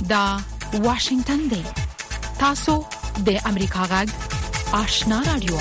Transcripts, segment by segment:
دا واشنگتن دی. تاسو د امریکا غږ آشنا رادیو.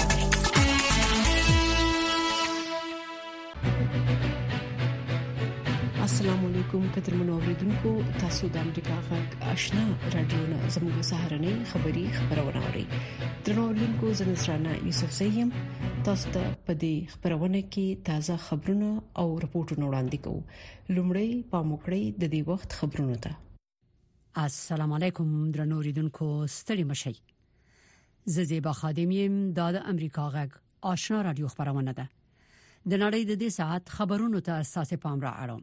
السلام علیکم قدرمنو اوریدونکو، تاسو د امریکا غږ آشنا رادیو نه زموږ سهارنۍ خبرونه اورئ. درنو اوریدونکو، زه نصرانه یوسف زیم تاسو ته په دې خبرونه کې تازه خبرونه او راپورټونه وړاندې کوم. لومړی پاموکړی د دې وخت خبرونه ته. السلام علیکم درنو اوریدونکو، ستړي مشئ. زه زیبا خادم یم. د امریکا غږ آشنا رادیو خبرونه ده. د نړۍ د دې ساعت خبرونو ته اساسه پام را اړوم.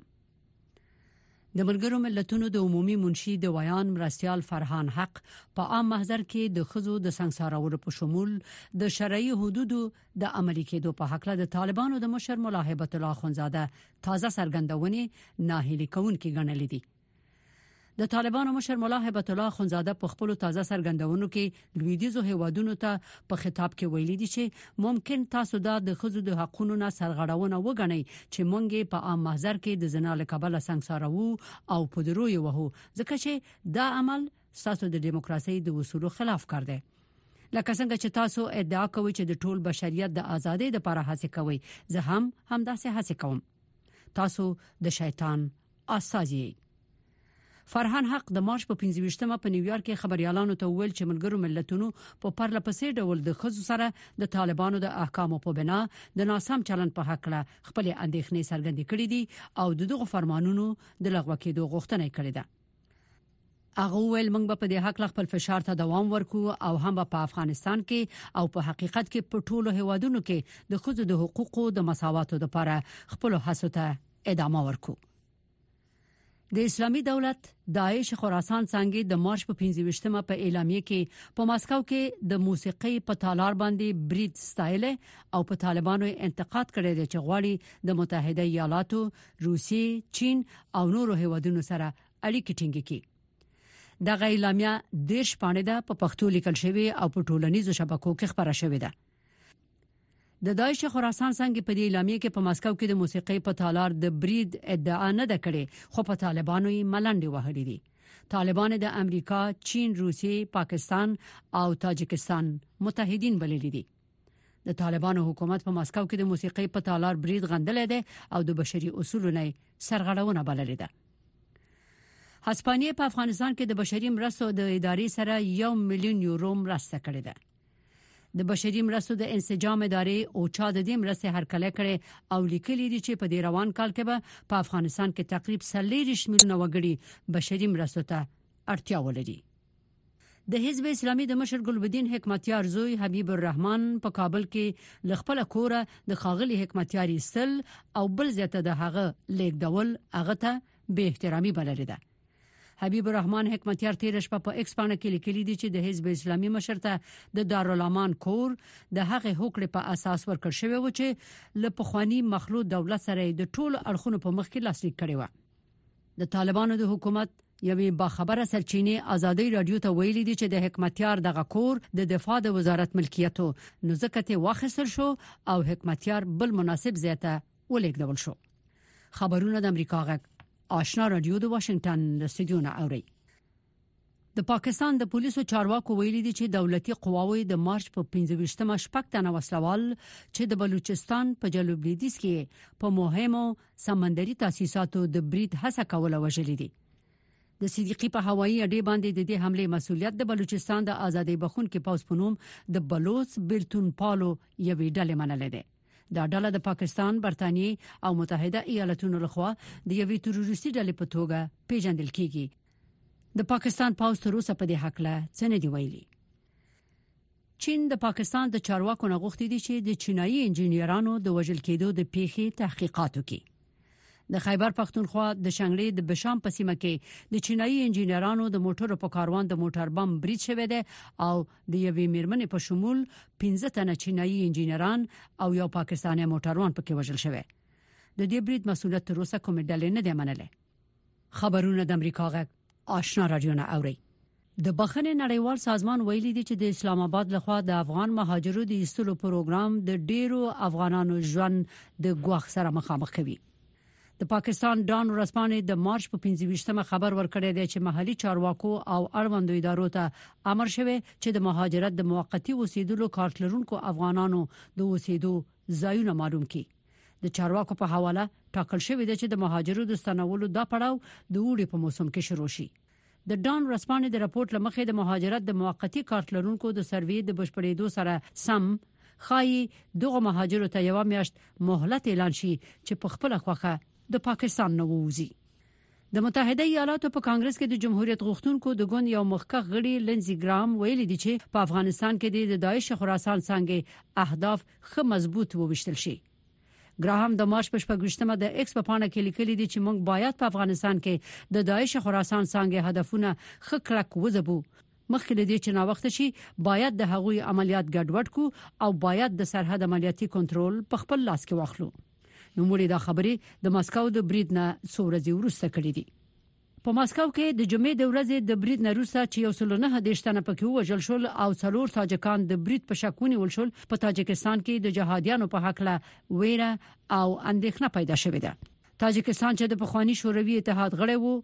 د ملګرو ملتونو د عمومي منشي د ویان مرستيال فرحان حق په عام محضر کې د خزو د سنگسارولو په شمول د شرعي حدودو د عملي کېدو په حق له طالبانو د مشر مولا هیبت الله اخونزاده تازه څرګندونې ناهیلي کوونکې ګڼلې دي. د طالبانو مشر مولا هیبت الله اخونزاده په خپل تازه څرګندونو کې لویدیزو هیوادونو ته په خطاب کې ویلي دي چې ممکن تاسو د خزو د حقوقو نه سرغړونه وګڼئ چې مونږه په عام محضر کې د زنا له کبله سنگسارو او پدروي وهو، ځکه چې دا عمل تاسو د دیموکراسي د اصولو خلاف کار دی. لکه څنګه چې تاسو ادعا کوئ چې د ټول بشریت د ازادۍ لپاره هڅه کوئ، زه هم همداسې هڅه کوم. تاسو د شیطان اساسي. فرحان حق د مارچ په 25مه په نیویارک کې خبريالانو ته ویل چې ملګرو ملتونو په پرله پسې ډول د خزو سره د طالبانو د احکامو په بنا د ناسم چلن په حق له خپل اندېښنې څرګندې کړې دي او دغه فرمانونو د لغوه کېدو غوښتنه کړې ده. هغه ویل موږ په دې حق خپل فشار ته دوام ورکو او هم په افغانستان کې او په حقیقت کې په ټولو هیوادونو کې د خزو د حقوقو د مساواتو لپاره خپل هڅو ته ادامه ورکو. د اسلامي دولت داعش خراسان څنګه د مارچ په 25مه په اعلامیه کې په ماسکو کې د موسیقي په تالار باندې برید ستایل او په طالبانو انتقاد کړی دی چې غواړي د متحده ایالاتو، روسیې، چین او نورو هیوادونو سره اړیکې ټینګ کړي. دغه اعلامیه د شپانه ده په پښتو لیکل شوی او په ټولنیزو شبکو کې خبره شوې ده. د داعش خراسان څنګه په دې اعلامیه کې په ماسکو کې د موسیقي په تالار د برید ادعا نه ده کړې، خو په طالبانو یې ملنډي وهلې دي. طالبان د امریکا، چین، روسیې، پاکستان او تاجکستان متحدین بللي دي. د طالبانو حکومت په ماسکو کې د موسیقي په تالار برید غندلې ده او د بشري اصولو نه سرغړونه بللې ده. هسپانیې په افغانستان کې د بشري مرستو د ادارې سره 1 میلیون یورو مرسته کړې ده. د بشري مرستو د انسجام ادارې او چا د دې مرستې هرکله کړي او لیکلي دي چې په دې روان کال کې به په افغانستان کې تقریبا 40 میلیونه وګړي بشري مرستو ته اړتیا ولري. د حزب اسلامي د مشر ګلبدین حکمتیار زوی حبیب الرحمن په کابل کې لخپل کوره د خاغلی حکمتیار استل او بل زیاته د هغه لیکدول هغه ته به احترامي بلل ده. حبیب الرحمن حکمتیار تیر شپه په ایکس باندې کې لیکلي دي چې د حزب اسلامي مشر ته د دارالامان کور د هغه حکم په اساس ورکړ شوی و چې له پخوانی مخلوط دولت سره د ټول اړخونو په مخ کې لاسلیک کړي و. د طالبانو د حکومت یوې باخبره سرچینې ازادي رادیو ته ویلي دي چې د حکمتیار دغه کور د دفاع د وزارت ملکیتو نزدکته واخیستل شو او حکمتیار بل مناسب ځای ته ولېږدول شو. خبرونه د امریکا غږ آشنا رادیو د واشنگټن استودیو نه اوري. د پاکستان د پولیسو چارواکو ویلي دي چې دولتي قواوې د مارچ په 25مه شپږ تنه وسلوال چې د بلوچستان په جنوب لویدیځ کې په مهمو سمندري تاسیساتو د برید هڅه کوله وژلي دي. د صدیقي په هوایي اډې باندې د دې حمله مسؤلیت د بلوچستان د آزادۍ بخونکو پوځ په نوم د بلوچ بیلتون پالو یوې ډلې منلې ده. دا ډله د پاکستان، برتانیې او متحده ایالاتونو لخوا د یوې تروریستي ډلې په توګه پیژندل کیږي. د پاکستان پوځ تر اوسه په دې حق له څه نه دی ویلي. چین د پاکستان د چارواکو نه غوښتي دي چې د چینایي انجینرانو د وژل کېدو د پیښې تحقیقات وکړي. د خیبر پختونخوا د شنګړې د بشام په سیمه کې د چینایي انجینرانو د موټرو په کاروان د موټر بم برید شوی دی او د یوې میرمنې په شمول 15 تنه چینایي انجینران او یو پاکستاني موټروان پکې وژل شوی. د دې برید مسؤلیت تر اوسه کومه ډلې نه دی منلې. خبرونه د امریکا غږ آشنا رادیو نه اوري. د بخښنې نړیوال سازمان ویلي دی چې د اسلام آباد لخوا د افغان مهاجرو د ایستلو پروګرام د ډیرو افغانانو ژوند د ګواښ سره مخامخ کوي. د د پاکستان ډان ورځپاڼې د مارچ په 25مه خبر ورکړی دی چې محلي چارواکو او اړوندو ادارو ته امر شوی چې د مهاجرت د موقتی اوسېدلو کارت لرونکو افغانانو د اوسېدو ځایونه معلوم کړي. د چارواکو په حواله ټاکل شوی دی چې د مهاجرو د ستنولو دا پړاو د اوړي په موسم کې شروع شي. د ډان ورځپاڼې د راپورټ لمخې د مهاجرت د موقتی کارت لرونکو د سروې د بشپړېدو سره سم خایي دغه مهاجرو ته یو میاشت مهلت اعلان شي چې په خپل خوخه د پاکستان نه ووزي. د متحده ایالاتو په کانګرس کې د جمهوریت غوښتونکو د ګوند یو مخکښ غړي لنزي ګرام ویلي دی چې په افغانستان کې د داعش خراسان څنګه اهداف خه مضبوط وویشتل شي. ګراهم د مارچ په 28مه د ایکس په پاڼه کې لیکلي دي چې موږ باید په افغانستان کې د داعش خراسان څنګه هدفونه خه کلک وځبو. مخکې له دې چې نا وخت شي باید د هغوی عملیات ګډوډ کو او باید د سرحد عملیاتي کنټرول په خپل لاس کې واخلو. نو موږ دا خبرې د ماسکو د برید نه څورځي ورسته کړې دي. په ماسکو کې د جمعې د ورځې د برید نه وروسته چې یو سلونه هدیشتنه پکې وژل شول او څلور تاجکان د برید په شکونی ولشل په تاجکستان کې د جهادیانو په حق له ویره او اندېښنه پیدا شوې ده. تاجکستان چې د پخوانی شوروي اتحاد غړی وو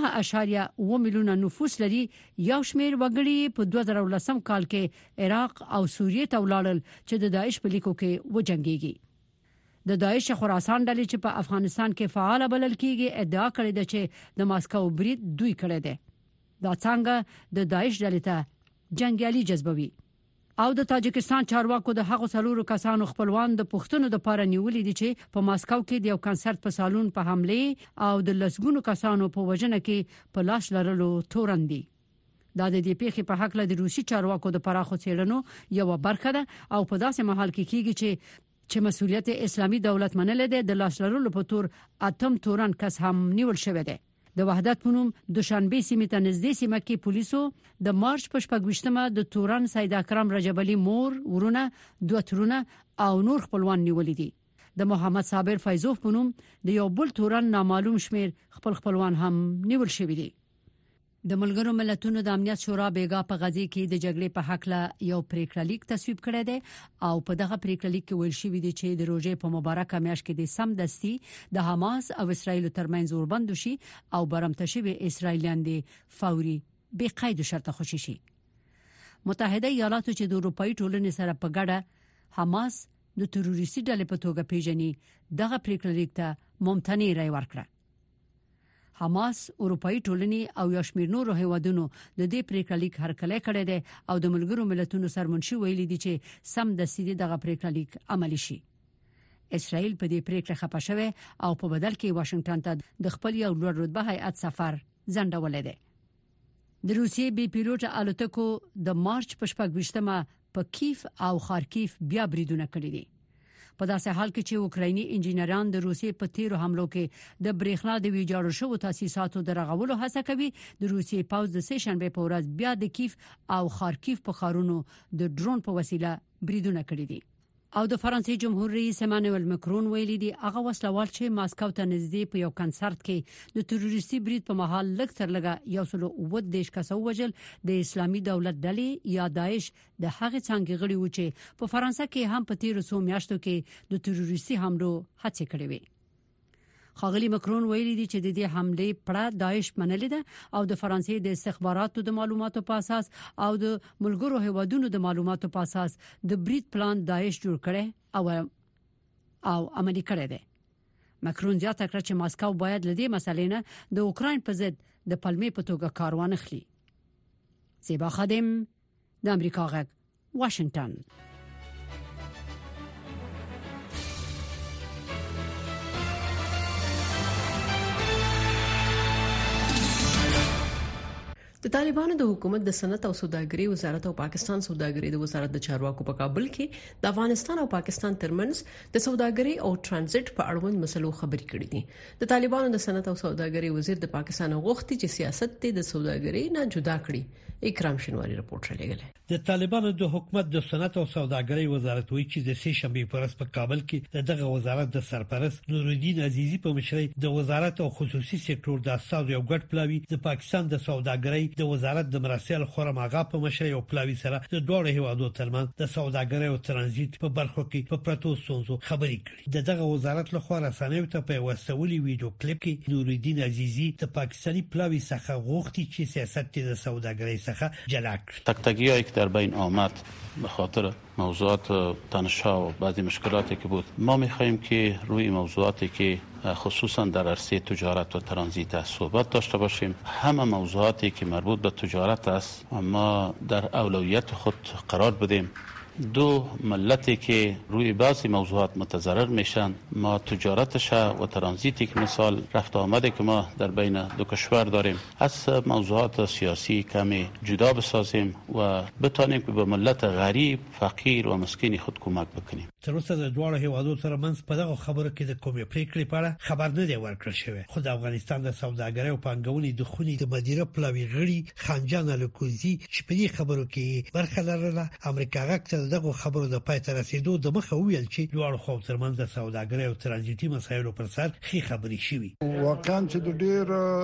9.1 میلیونه نفوس لري، یو شمېر وګړي په 2010 کال کې عراق او سوریه ته ولاړل چې د داعش په لیکو کې وجنګيږي. د داعش خراسان ډلې چې په افغانستان کې فعال بلل کېږي ادعا کړې ده چې د ماسکو برید دوی کړی دی. دا څنګه د داعش ډلې ته جنگیالي جذبوي او د تاجکستان چارواکو د هغو څلورو کسانو خپلوان د پښتنو د پاره نیولې دي چې په ماسکو کې د یو کنسرت په سالون په حمله او د لسګونو کسانو په وژنه کې په لاس لرلو تورن دي. دا د دې پیښې په حق له د روسي چارواکو د پراخو څېړنو یو برخه ده او په داسې محل کې کېږي چې مسؤلیت اسلامي دولت منل دي د لاس لرلو په تور اتم تورن کس هم نیول شوی دی. د وحدت پونم دوشنبه سیمه ته نږدې سیمه کې پولیسو د مارچ په 28مه د تورن سید اکرم رجب علي مور ورونه دوه ترونه او نور خپلوان نیولې دي. د محمد صابر فیضوف پونم د یو بل تورن نامعلوم شمیر خپلوان هم نیول شوی دي. د ملګرو ملتونو د امنیت شورا بیګا په غزي کې د جګړې په حق له یو پریکړه لیک تصویب کړی دی او په دغه پریکړه لیک کې ویل شوی دی چې د روزې په مبارکه میاشت کې د سمدستي د حماس او اسرایل ترمنځ اوربند شي او برمته شوی اسرایلیان دي فوري بې قید شرط خوشي شي. متحده ایالاتو چې د اروپאי ټولنې سره په ګډه حماس د تروریستي ډلې په توګه پیژني دغه پریکړه لیک ته ممتنع رای ورکړه. حماس اروپאי ټولنې او یو شمېر نورو هیوادونو د دې پریکړه لیک هرکلی کړی دی او د ملګرو ملتونو سرمنشي ویلي دي چې سم د سیدي دغه پریکړه لیک عملی شي. اسرائیل په دې پریکړه خپه شوی او په بدل کې واشنگټن ته د خپل یو لوړ رتبه هیئت سفر ځنډولې ده. د روسیې بي پیلوټ الوتکو د مارچ په 28مه په کیف او خارکیف بیا بریدونه کړی دي. په داسې حال کې چې اوکرایني انجینران د روسیې په تیرو حملو کې د برېښنا د ویجاړو شوو تاسیساتو د رغولو هڅه کوي. د روسیې پوځ د سه شنبه په ورځ بیا د کیف او خارکیف په ښارونو د ډرون په وسیله بریدونه کړی دي. او د فرانسې جمهور رئیس ایمانوئل مکرون ویلي دی هغه وسلوال چې ماسکو ته نږدې په یو کنسرت کې د تروریستي برید په محل لږ تر لږه 110 کس وژل د اسلامي دولت ډلې یا داعش د هغه څنګه غړي و چې په فرانسې کې هم په تیرو سو میاشتو کې د تروریستي حملو هڅه کړې وي. خاغلی مکرون ویلي دی چې د دې حمله پړه داعش منلې ده او د فرانسې د استخباراتو د معلوماتو په اساس او د ملګرو هیوادونو د معلوماتو په اساس د برید پلان داعش جوړ کړي او عملي کړي دي. مکرون زیاته کړ چې ماسکو باید لدې مسلې نه د اوکراین په ضد د پلمې په توګه کار وانخلي. زیبا خادم د امریکا غږ واشنگټن. د طالبانو د حکومت د صنعت او سوداګرۍ وزارت او پاکستان سوداګرۍ د وزارت د چارواکو په کابل کې د افغانستان او پاکستان ترمنځ د سوداګرۍ او ترانزیت په اړوند مسلو خبرې کړې دي. د طالبانو د صنعت او سوداګرۍ وزیر د پاکستان غوښتي چې سیاست د سوداګرۍ نه جدا کړي. اکرام شینواری رپورټ راغلی. د طالبانو د حکومت د صنعت او سوداګرۍ وزارت وایي چې د سه شنبه په ورځ په کابل کې دغه وزارت د سرپرست نورالدین عزیزی په مشرۍ د وزارت او خصوصي سکتور د اساس یو ګډ پلاوی د پاکستان د سوداګرۍ د وزارت د مراسل خورم آغا په مشر یو پلاوی سره د دوه هیوادو ترمن د سوداګرۍ او ترانزیت په برخو کې په پروتو ستونزو خبرې کړې. دغه وزارت له خوا رسنیو ته په وسولي ویډیو کلیپ کې نورالدین عزیزی د پاکستانی پلاوی څخه غوښتي چې سیاست د سوداګرۍ څخه جلا کړي. تک‌تکی‌هایی که در بین آمد به خاطر موضوعات تنش‌ها و بعضی مشکلاتی که بود، ما می‌خواهیم که روی موضوعاتی که خصوصا در عرصه تجارت و ترانزیت صحبت داشته باشیم. همه موضوعاتی که مربوط به تجارت است ما در اولویت خود قرار بدیم. دو ملتی که روی بعضی موضوعات متضرر میشن ما تجارتش و ترانزیتی که مثال رفت آمده که ما در بین دو کشور داریم از موضوعات سیاسی کمی جدا بسازیم و بتانیم که به ملت غریب فقیر و مسکین خود کمک بکنیم. تر اوسه د دوه هیوادو ترمنځ په دغه خبره کې د کومې پریکړې په اړه خبر نه دی ورکړل شوی. خو د افغانستان د سوداګرۍ او پانګونې د خونې د مدیره پلاوی غړي خانجان الکوزی چې په دې خبرو کې برخه لرله امریکا غاکته دغه خبرو د پای ته رسیدو د مخه ویل چې دوه خو ترمنځ د سوداګرۍ او ترانزیتي مسایلو پر سر خې خبرې شوي. واقعا چې د ډیر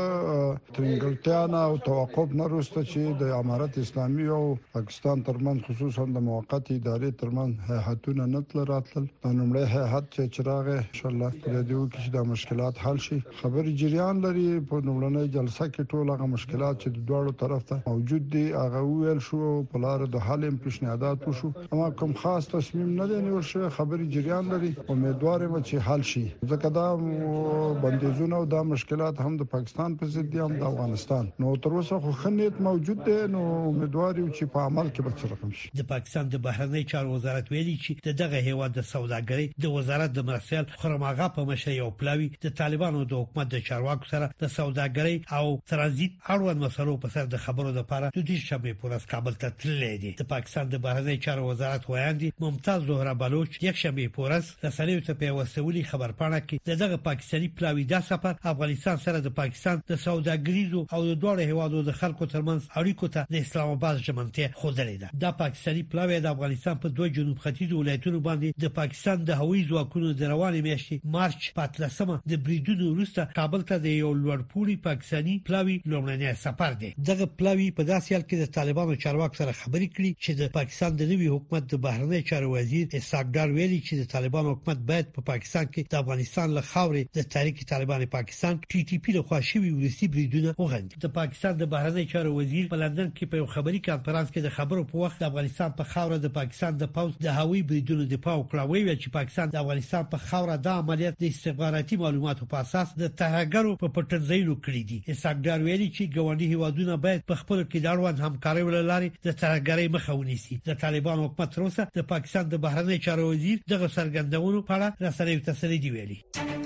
ترنګلتیا او توقف نه وروسته چې د امارات اسلامي او پاکستان ترمنځ خصوصا د موقت ادارې ترمنځ هیئتونه نه راتل نومړی هیئت چې چراغ ان شاء الله د دې کې د مشکلات حل شي خبري جریان لري. په لومړنۍ جلسه کې ټول هغه مشکلات چې د دوه طرف ته موجود دي هغه ویل شو په لار د حل پیشنهادات وشو. اما کوم خاص تصمیم نه دی نیول شوی. خبري جریان لري امیدوار یم چې حل شي. ځکه دا بندیزونه او دا مشکلات هم د پاکستان په ضد دي هم د افغانستان. نو تر اوسه خو خنیت موجود دی. نو امیدوار یم چې په عمل کې به څه رقم شي. د پاکستان د بهرنی چارو وزارت ویلي چې دغه هیواد د سوداګرۍ د وزارت د مرسل خرماغه په مشر یو پلاوی د طالبانو د حکومت د چارواکو سره د سوداګرۍ او ترانزیت اړوند مسلو په سر د خبرو لپاره د دې شبې پورس کابل ته تللی دی. د پاکستان د بهرنی چارو وزارت وایي ممتاز زهره بلوچ یک شنبه پورس رسنیو ته په وسولي خبرپاڼه کې دغه پاکستانی پلاوی د سفر افغانستان سره د پاکستان د سوداګریزو او د دوه هیوادو د خلکو ترمنځ اړیکو ته د اسلام آباد ژمنتیا خوده ده. د پاکستانی پلاوی د افغانستان په دوه جنوب ختیځ ولایتونو باندې د پاکستان د هوایي ځواکونو د رواني میاشتې مارچ په 13مه د بریدونو وروسته کابل ته د یو لوړپوړي پاکستانی پلاوی لومړنی سفر دی. دغه پلاوی په داسې حال کې د طالبانو چارواکو سره خبرې کړې چې د پاکستان د نوي حکومت د بهرنی چارو وزیر اسحاق ډار ویلي چې د طالبانو حکومت باید په پاکستان کې د افغانستان له خاورې د تحریک طالبان پاکستان ټي ټي پی له خوا شوی ورسي بریدونه وغندي. د پاکستان د بهرنی چارو وزیر په لندن کې په یو خبري کانفرنس کې د خبرو په وخت د افغانستان په خاوره د پاکستان د پوز د هوایي بریدونو دفاع وکړه. ویل چې پاکستان د افغانستان په خاوره د عملیات د استخباراتي معلوماتو په اساس د تهاګرو په پټنځایلو کړی دي. اسحاق ډار ویلي چې ګاونډي هیوادونه باید په خپل کې د اړوند همکارۍ ولري د تهاګرۍ مخه ونیسي. د طالبان حکومت تروسه د پاکستان د بهرنی چارو وزیر دغه سرګندونو په اړه رسنیو ته تسلی ویلي.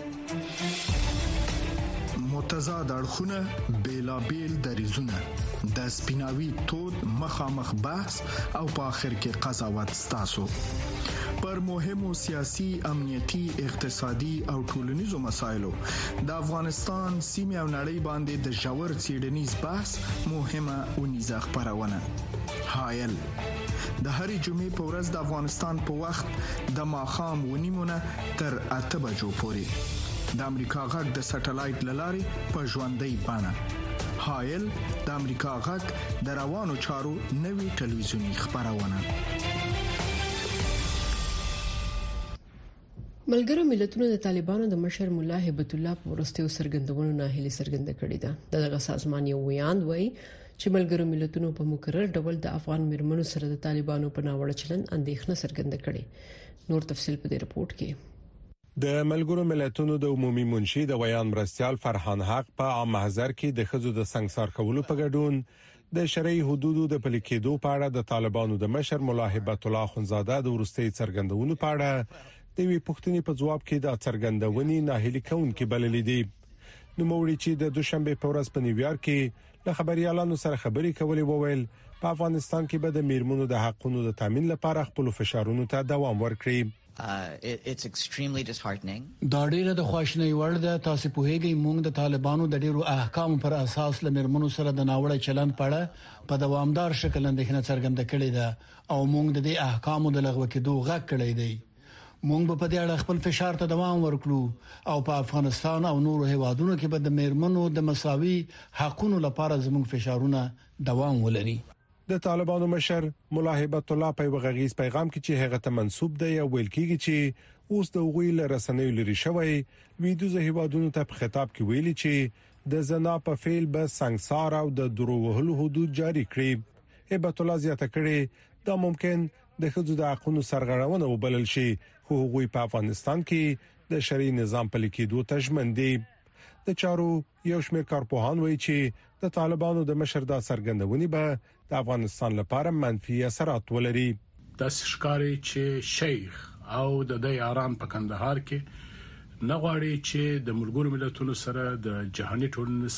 متضاد اړخونه بیلابیل دریزونه د سپیناوي تود مخامخ بحث او په اخر کې قضاوت ستاسو پر مهمو سیاسي، امنیتي، اقتصادي او ټولنیزو مسایلو د افغانستان سیمه او نړۍ باندې د ژور څېړنیز بحث مهمه ونیزه خبرونه حایل د هرې جمعې په ورځ د افغانستان په وخت د ماښام ونیمونه تر 8 بجو پورې د امریکا غږ د سټلایټ لارې په ژوندۍ بڼه حایل د امریکا غږ د روانو چارو نوي ټلویزیونی خبرونه. ملګرو ملتونو د طالبانو د مشر مولا هیبت الله په ورستیو سرګندونو ناهیلي سرګنده کړې ده. دغه سازمان یو ویاند وایي چې ملګرو ملتونو په مکرر ډول د افغان مرمنو سره د طالبانو په ناوړه چلند اندېښنه سرګنده کړې. نور تفصيل په دې رپورت کې. د ملګرو ملتونو د عمومي منشي د ویان مرستيال فرحان حق په عام محضر کې د خزو د سنگسار کولو په ګډون د شرعي حدودو د پلي کېدو په اړه د طالبانو د مشر مولا هیبت الله خنزاده د ورستي څرګندونو په اړه د وی پښتني په جواب کې د څرګندونې ناهیلي کونکي بللې دي. نو موري چې د دوشنبه په ورځ په نیویارک کې له خبريالانو سره خبرې کولې وویل په افغانستان کې به د میرمنو د حقوقو د تامین لپاره خپل فشارونو ته دوام ورکړي. It's extremely disheartening. دا ډیره د خواشینۍ وړ ده. تاسو په هیګي موږ د طالبانو د ډیرو احکام پر اساس لمرمنو سره د ناوړه چلند پړه په دوامدار شکل اندېښنه څرګنده کړې ده او موږ د دې احکامو د لغوه کېدو غږ کړی دی. مونږ په دې اړه خپل فشار ته دوام ورکړو او په افغانستان او نورو هیوادونو کې به د میرمنو د مساوي حقوقو لپاره زموږ فشارونه دوام ولري. د طالبانو مشر مولا هیبت الله په وغږیز پیغام کې چې هغه ته منسوب دی او ویل کیږي چې اوس د غوی لرسنۍ لري شوی ویډیو هیوادونو ته په خطاب کې ویلي چې د زنا په فعل به سنگسار او د درو وهلو حدود جاری کړي. هیبت الله زیاته کړي دا ممکن د خځو د حقوقو سرغړونه وبلل شي خو غوی په افغانستان کې د شرعي نظام په لیکيدو تجمن دي. د چارو یو شمېر کارپوهان وایي چې د طالبانو د مشر دا سرګندونی به د افغانستان لپاره منفي اثرات ولري. د ښکاری چې شیخ او د یاران په کندهار کې نغواړي چې د ملګرو ملتونو سره د جهاني ټولنې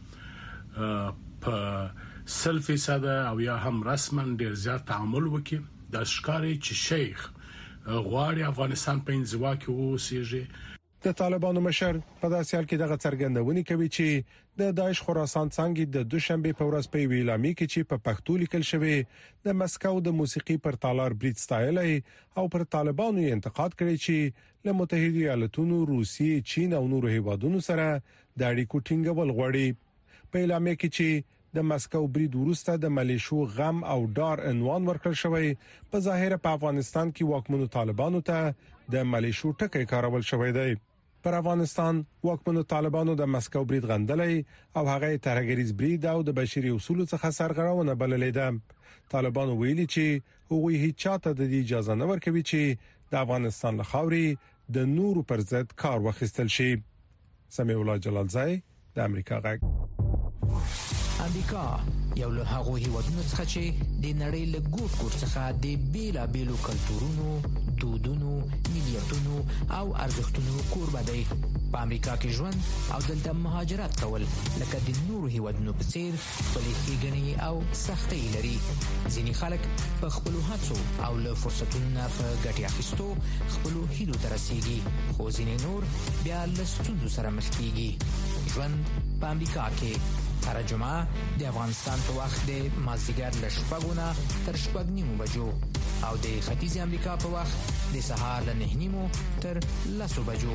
سره په سلفي ساده او یا هم رسما ډیر زیات تعامل وکړي. د ښکاری چې شیخ غواړي افغانستان په انزوا کې اوسېږي. د طالبانو مشر په داسې حال کې دغه څرګندونې کوي چې د داعش خراسان څنګه د دوشنبه په ورځ په ویلامي کې چې په پښتو لیکل شوی د مسکو د موسیقي پر تالار برید ستایلی او پر طالبانو انتقاد کړی چې له متحده ایالاتونو، روسیې، چین او نورو هیوادونو سره د اړیکو ټینګول غواړي. په اعلامیه کې چې د مسکو برید وروسته د ملیشو غم او ډار عنوان ورکړل شوی په ظاهر په افغانستان کې واکمنو طالبانو ته د ملیشو ټکی کارول شوی دی. پر افغانستان واکمنو طالبانو د مسکو برید غندلې او هغه ترهګریز برید او د بشري اصولو څخه سرغړونه بللې ده. طالبانو ویلي چې هغوی هیڅ چاته د اجازه نه ورکوي چې د افغانستان له خاورې د نورو پر ضد کار واخیستل شي. سمیع الله جلالزای د امریکا غږ. امریکا یو له هغه هیوادونو څخه چې د نړۍ له ګوټ څخه د بیلابېلو کلتورونو، دودونو، ملیتونو او ارزښتونو کوربه دی. په امریکا کې ژوند او دلته مهاجرت کول لکه د نورو هیوادونو په څیر خپلې ښېګڼې او سختۍ لري. ځینې خلک په خپلو هڅو او له فرصتونو نه په ګټې اخیستو خپلو هیلو ته رسیږي، خو ځینې نور بیا له ستونزو سره مخ کیږي. ژوند په امریکا کې هر جمعه د افغانستان په وخت د مازدیګر له 6 تر 6:30 بجو او د ختیځ امریکا په وخت د سهار له 9:30 تر 10 بجو.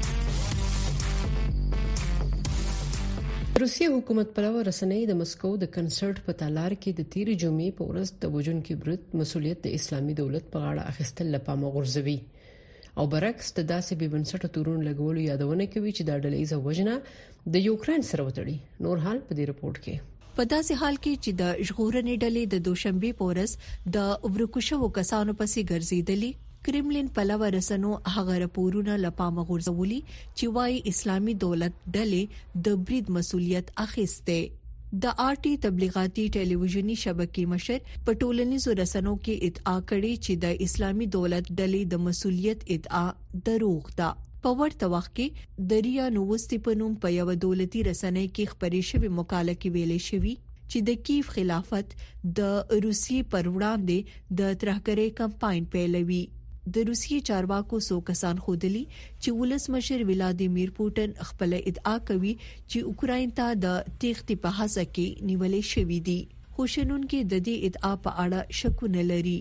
روسیې حکومت پلوه رسنۍ د مسکو د کنسرت په تالار کې د تیر جمعې په ورځ د وژونکي برید مسؤلیت د اسلامي دولت په غاړه اخیستل لپاره غورځوي او برعکس د داسې بې بنسټه تورون لګولو یادونه کوي چې د ډلېزه وژنه د یوکرين سره وتړي. نور حال په دې رپورت کې. په داسې حال کې چې د ژغورنې ډلې د دوشنبه په ورځ د ورکوشو کسانو پسې ګرځېدلې، کرملین پلوه رسنو هغه راپورونه لپاره غورځولي چې وايي اسلامي دولت ډلې د برید مسؤلیت اخیسته. د آرټي تبلیغاتي ټلویزیونی شبکې مشر په ټولنیزو رسنو کې ادعا کړې چې د اسلامي دولت ډلې د مسؤلیت ادعا دروغ ده. په ورته وخت کې د ریا نووستي په نوم په یو دولتي رسنۍ کې خبرې شوې مقاله کې ویلې شوې چې د کیف خلافت د روسیې پر وړاندې د ترهګرۍ کمپاین پیلوي. د روسیې چارواکو سو کسان خودلی چې ولسمشر ولادیمیر پوتین خپل ادعا کوي چې اوکراین ته د تېښتې په هڅه کې نیولې شوې دي، خو شنونکو د دې ادعا په اړه شکونه لري.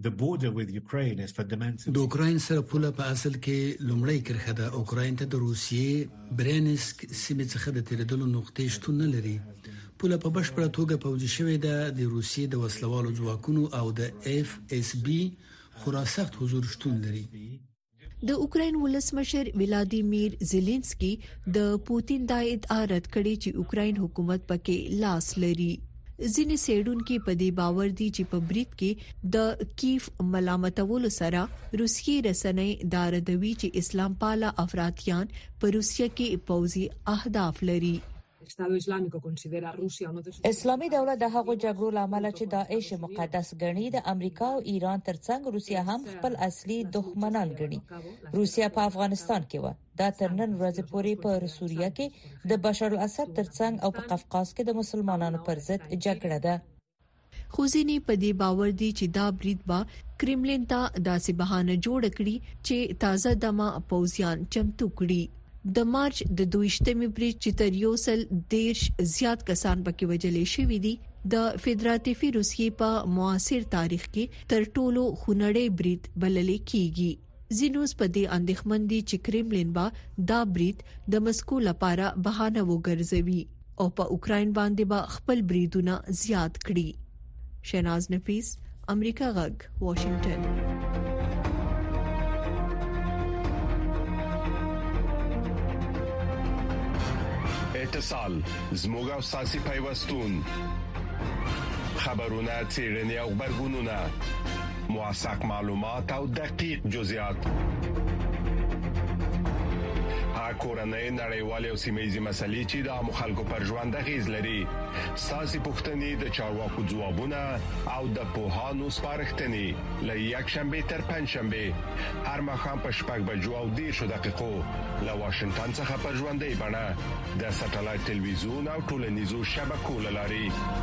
د اوکراین سره پوله په اصل کې لومړی کرخه ده. اوکراین ته د روسیې برینسک سیمه څخه د تیرېدلو نقطې شتون نه لري. پوله په بشپړه توګه پوځي شوې ده. د روسیې د وسلوالو ځواکونو او د اف اس بي خورا سخت حضور شتون لري. د اوکراین ولسمشر ولادیمیر زيلنسکي د پوتین د ادعا رد کړي چې اوکراین حکومت پکې لاس لري. ځینې سیډونکو په دې باور دي چې په برید کې د کیف ملامتولو سره روسیې رسنۍ داردوي چې اسلام پاله افراطیان په روسیه کې پوځي اهداف لري. اسلامي دولت د هغو جګړو لامل چې داعش مقدس ګڼي د امریکا او ایران ترڅنګ روسیه هم خپل اصلي دښمنان ګڼي. روسیه په افغانستان کې و، دا تر نن ورځې پورې په سوریه کې د بشار الاسد ترڅنګ او په قفقاز کې د مسلمانانو پر ضد جګړه ده. خو ځینې په دې باور دي چې دا برید با کرملین ته داسې بهانه جوړ کړي چې تازه دمه پوځیان چمتو کړي. د مارچ د 22مې برید چې تر یو سل 10 زیات کسان پکې وژل شوي دي د فدراتیوي روسیې په معاصر تاریخ کې تر ټولو خونړی برید بلل کیږي. زینوس په دې اندېښمن دي چې کرملین با دا برید د مسکو لپاره بهانه وګرځوي او په اوکرين باندې با خپل بریدونه زیات کړي. شیناز نفیس، امریکا غږ، واشنگټن. اتصال زموږ او ساسي پیوستون خبرونه چیرنی او خبرګونونه موثق معلومات او دقیق جزئیات کورنۍ نړیوالې او سیمه‌یزې مسلې چې د عام خلکو پر ژوند اغیز لري ساسي پوښتنې د چارواکو ځوابونه او د پوهانو سپارښتنې لې یک شنبه تر پنځشنبه هر مخام په شپږ بجو او 10 دقیقو له واشنگټن څخه پر ژوندۍ بڼه د ساتلایت ټلویزیون او ټولنیزو شبکو لاري.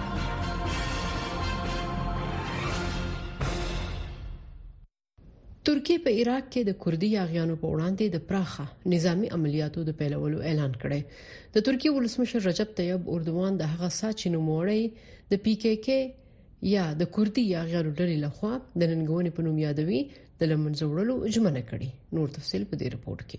ترکیه په عراق کې د کوردي یاغیانو په وړاندې د پراخه نظامی عملیاتو د پیلولو اعلان کړی. د ترکیه ولسمشر رجب طیب اردوغان د هغه ساتچینو موړی د پی کې کې یا د کوردي یاغیانو ډلې لخوا د ننګونې په نوم یادوي د لمنځوړلو ژمنه کړې. نور تفصيل په دې رپورت کې.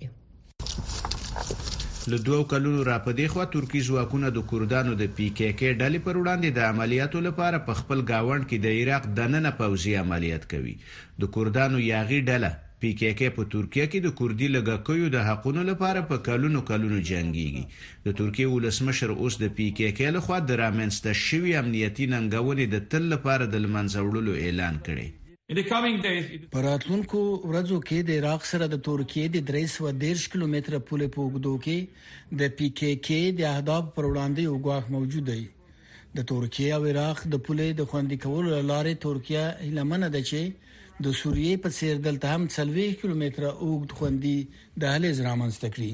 له 2 کلونو را پدې خو ترکی ځواکونه د کوردانو د پی کې کې ډلې پر وړاندې د عملیاتو لپاره په خپل گاوند کې د عراق دننه پوځي عملیات کوي. د کوردانو یاغي ډله پی کې کې په ترکیه کې د کوردي لګاکیو د حقونو لپاره په کلونو جنگيږي. د ترکیه ولسمشر اوس د پی کې کې له خوا د رامنځته شوی امنیتي ننګونې د تل لپاره د لمنځوړلو اعلان کړي. پراتلونکو ورځو کې د عراق سره د ترکیه د 310 کیلومتره پولې په اوږدو کې د پی کې کې د اهداف پر وړاندې یو ګواښ موجود دی. د ترکیه او عراق د پولې د خوندي کولو لپاره ترکیه هیلمنه ده چې د سوریې په څیر دلته هم 40 کیلومتره اوږد خوندي دهلیز رامنځته کړي.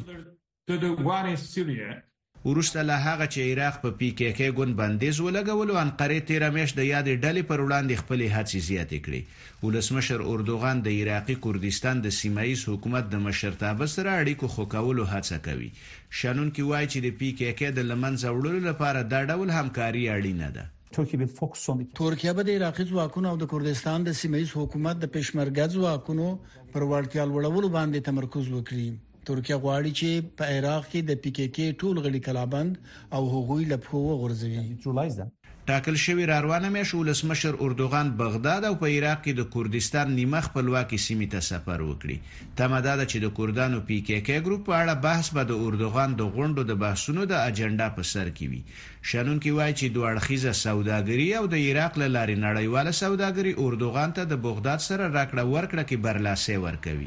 ورسته له هغه چې عراق په پی کې کې ګوند بندیز ولګولو انقره 13 میاشتې د یاد ډلې پر وړاندې خپل هڅې زیاتې کړې. ولسمشر اردوغان د عراقي کردستان د سیمایي حکومت د مشرتابه سره اړیکو خو کولو هڅه کوي. شانون کې وایي چې د پی کې کې د لمنځه وړلو لپاره دا ډول همکاري اړینه ده. ترکیه به د عراقي ځواکونو او د کردستان د سیمایي حکومت د پېشمرګه ځواکونو پر وړتیا لوړولو باندې تمرکز وکړي. ترکیه غواړي چې په عراق کې د پی کې کې ټول غړي کلابند او هغوی لپاره وغورځوي. ټاکل شوی روانه مې ولسمشر اردوغان بغداد او په عراق کې د کردستان نیمه خپلواکي سیمې ته سفر وکړي. تماده ده چې د کردانو پی کې کې ګروپ په اړه بحث به د اردوغان د غونډو د بحثونو د اجنډا په سر کې وي. شانون کې وایي چې دوه اړخیزه سوداګري او د عراق له لارې نړیواله سوداګري اردوغان ته د بغداد سره راکړه ورکړه کې برلاسي ورکوي.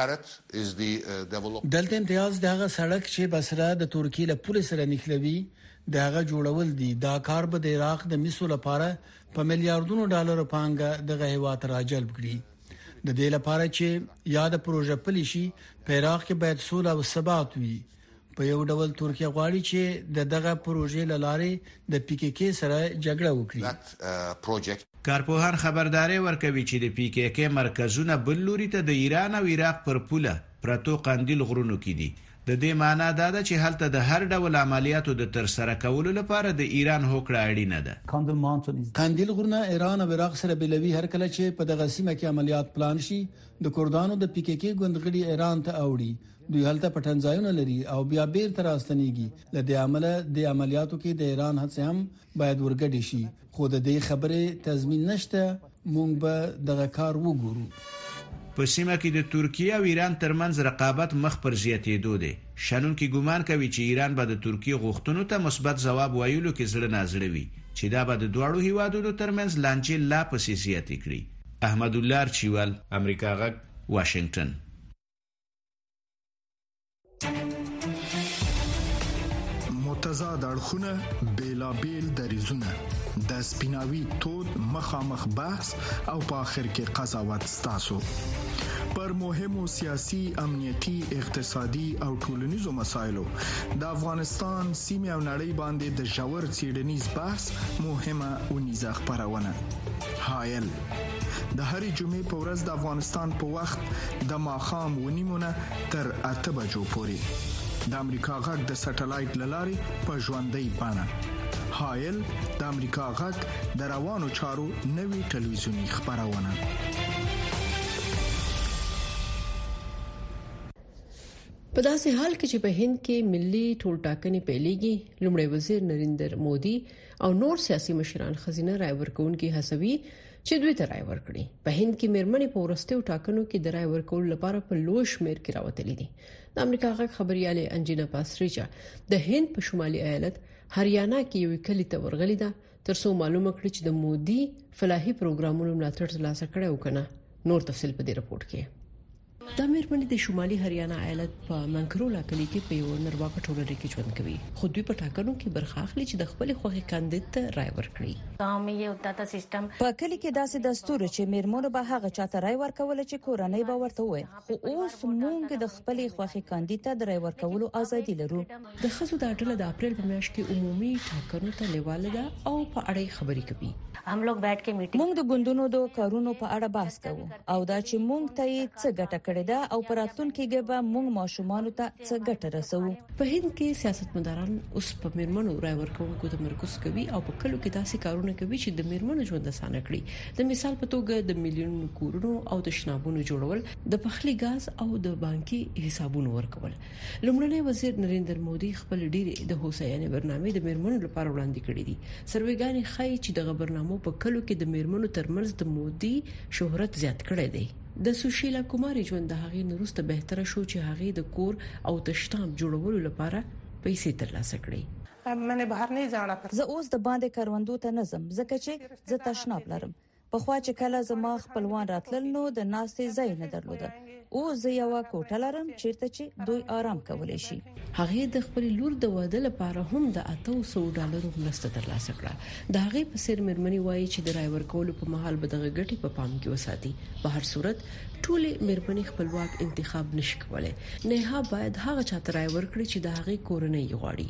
دلته امتیاز دغه سړک چې بصره د ترکیه له پولیس سره نښلوي دغه جوړول دي. دا کار به د عراق د مسو لپاره په میلیارډونو ډالر پانګه دغه هیواد راجلب کړي. د دې لپاره چې یاد پروژه پلي شي په عراق کې باید سوله او ثبات وي. په یو ډول ترکیه غواړي چې دغه پروژې لاره د پی کې کې سره جګړه وکړي. کارپوهان خبرداري ورکوي چې د پی کې کې مرکزونه بل لوري ته د ایران او عراق پر پوله پرتو قندیل غرونو کې دي. د دې معنی دا ده چې هلته د هر ډول عملیاتو د تر سره کولو لپاره د ایران هوکړه اړینه ده. قندیل غرونه ایران او عراق سره بلوي. هر کله چې په دغه سیمه کې عملیات پلان شي د کردانو د پی کې کې ګوندغړي ایران ته اوړي. دوی هلته پټنځایونه لري او بیا بیرته راستنیږي. لدې عمله د عملیاتو کې د ایران هڅه هم باید ورګډ شي. خو د دې خبره تضمین نشته. مونږ به دغه کار وګورو. په سیمه کې د ترکیه او ایران ترمنځ رقابت مخ پر زیاتېدو دی. شانون کې ګومان کوي چې ایران به د ترکیه غوښتنو ته مثبت ځواب وایلو کې زړه نازړه وي چې دا به د دوړو هیوادونو ترمنځ لانجې لا پسې زیاتې کړي. احمد الله چوال، امریکا غږ، واشنگټن. متضاد اړخونه بیلابیل دریزونه د سپیناوي تود مخامخ بحث او په اخر کې قضاوت ستاسو پر مهمو سیاسي، امنیتي، اقتصادي او ټولنیزو مسایلو د افغانستان سیمه او نړۍ باندې د ژور څېړنیز بحث مهمه ونیزه خبرونه. حایل د هرې جمعې په ورځ د افغانستان په وخت د ماښام 9:30 تر 8 بجو پورې د امریکا غږ د سټلایټ لارې په ژوندۍ بڼه. حایل د امریکا غږ د روانو چارو نوي ټلویزیونی خبرونه. په داسې حال کې چې په هند کې ملي ټولټاکنې پیلېږي، لومړی وزیر نریندر مودي او نور سیاسي مشران خزینه رای ورکوونکي هڅوي چې دوی ته رای ورکړي. په هند کې مېرمنې په ورستیو ټاکنو کې د رای ورکول لپاره په لوی شمېر کې راوتلې دي. د امریکا غږ خبرياله انجینا پاسریچا د هند په شمالي ایالت هریانا کې یو کلی ته ورغلې ده ترڅو معلومه کړي چې د مودي فلاحي پروګرامونو ملاتړ ترلاسه کړي او کنه. نور تفصیل په دې رپورت کې. د مېرمنې د شمالي هریانا ایالت په منکرولا کلی کې په یو نرواکه ټولنه کې ژوند کوي، خو دوی په ټاکنو کې برخه اخلي چې د خپل خوښي کاندید ته رای ورکړي. په کلی کې داسې دستور چې مېرمنو به هغه چاته رای ورکول چې کورنۍ به ورته وي، خو اوس موږ د خپل خوښي کاندید ته د رای ورکولو ازادي لرو. د خزو د اټل د اپریل په میاشت کې عمومي ټاکنو ته لیواله ده او په اړه خبرې کوي. موږ د ګوندونو د کارونو په اړه بحث کوو او دا چې موږ ته څه ګټه کړې ده او پراتونکو کې به موږ ماشومان ته څه ګټه رسو. په هند کې سیاستمداران اوس په مېرمنو رای ورکوونکو تمرکز کوي او په کلو کې داسې کارونه کوي چې د مېرمنو ژوند اسانه کړي. د مثال په توګه د میلیونونو کورونو او د شنابونو جوړول، د پخلي غاز او د بانکي حسابونو ورکول. لومړنی وزیر نریندر مودي خپل ډیری د هوساینې برنامه د مېرمنو لپاره وړاندې کړې دي. سروېګانې ښایي چې د خبرنامو په کلو کې د مېرمنو ترمنځ د مودي شهرت زیات کړی دی. د سوشیلا کوماري ژوند د هغې نورسته بهتره شو چې هغې د کور او د شتام جوړولو لپاره پیسې ترلاسه کړې. زه اوس د باندې کاروندو ته نظم ځکه چې زه تشناب لرم. په خوا چې کله زما خپلوان راتلل نو د ناستې ځای نه درلوده. او زه یو کوټه لرم چیرته چې دوی آرام کولای شي. هغه د خپل لور د واده لپاره هم د $800 مرسته ترلاسه کړه. د هغه په سر مېرمنې وایي چې د رای ورکولو په مهال به دغه ګټي په پام کې وساتي. په هر صورت ټولې مېرمنې خپلواک انتخاب نشي کولای. نه باید هغه چاته رای ورکړي چې د هغه کورنۍ غواړي.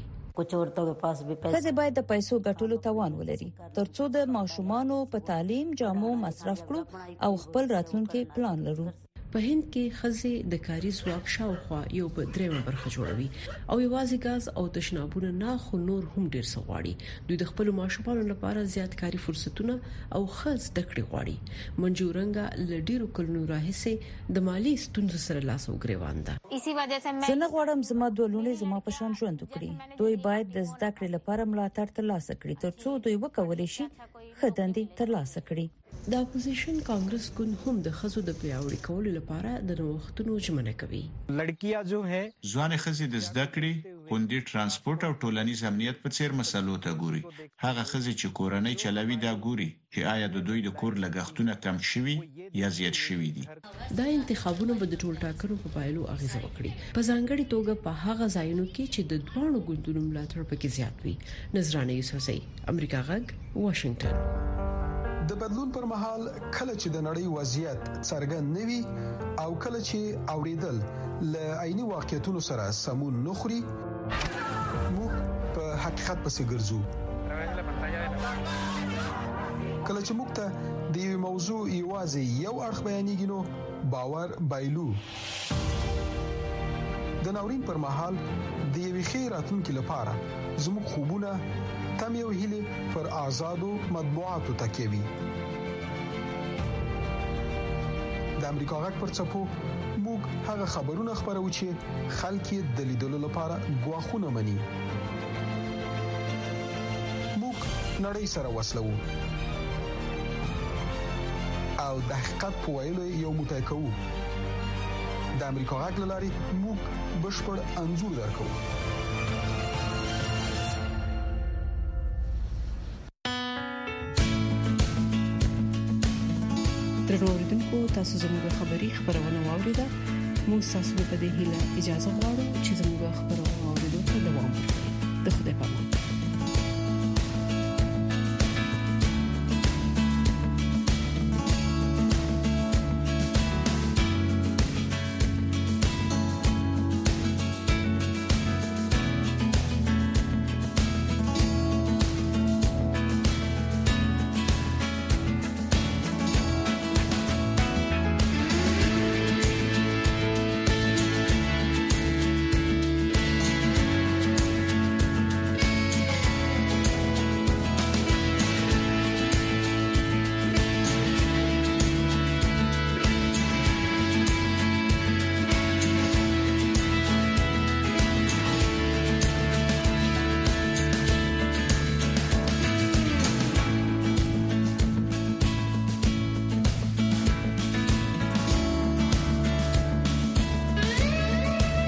ښځې باید د پیسو ګټلو توان ولري ترڅو د ماشومانو په تعلیم، جامو مصرف کړو او خپل راتلونکي پلان لرو. په هند کې ښځې د کاري ځواک شاوخوا یو په درېمه برخه جوړوي او یوازې غاز او تشنابونه نه، خو نور هم ډیر څه غواړي. دوی د خپل ماشومانو لپاره زیات کاري فرصتونه او ښه زده کړې غواړي. منجورنګا ل ډیرو کلونو راهیسې د مالی ستونزو سره لاس او ګریوان ده. زه نه غواړم زما دوه زما په شان ژوند وکړي. دوی باید د زده کړې لپاره ملاتړ ترلاسه کړي ترڅو دوی وکولای شي ښه دندې ترلاسه کړي. د اپوزیشن کانګرس ګوند هم د خزو د پیاوړي کولو لپاره د نوښتونو ژمنه کوي. لړکیاں جو ہے ځوان خزې د زده کړې، خوندي ترانسپورت او ټولنیز امنیت په څیر مسلو ته ګوري. هغه خزې چې کورنۍ چلوي دا ګوري چې آیا د دوی د کور لګښتونه کم شوي یا زیات شوي دي. دا انتخابونه به د ټولټاکنو په پایلو اغیزه وکړي، په ځانګړي توګه په هغه ځایونو کې چې د دوه ګوندونو ملاتړ پکې زیات وي. نظرانه یوسفزئی، امریکا غږ، واشنگټن. د بدلون پر مهال کله چې د نړۍ وضعیت څرګند نوي او کله چې اوریدل ل عیني واقعیتونو سره سمون نخري، موږ په حقیقت پسې ګرځو. کله چې موږ ته د یو موضوع یوازې یو اړخ بیانېږي نو باور بایلو. د ناورین پر مهال د یوې ښې راتلونکي لپاره زموږ خوبونه تم یو هیله پر آزادو مطبوعاتو تکیوي. د امریکا غږ پر چپو موږ هغه خبرونه خبرو چې خلک د لیدلو لپاره غواخونه مني. موږ نړۍ سره وصلو او د حقیقت په ویلو یو متای کوو. د امریکا غږ لاري موږ بشپړ انځور درکو. درنوریدونکو، تاسو زموږ خبری خبرونه واوریده. موږ تاسو په دې هیله اجازه غواړو چې زموږ خبرونه واوریدو ته دوام ورکړئ. د خدای په امان.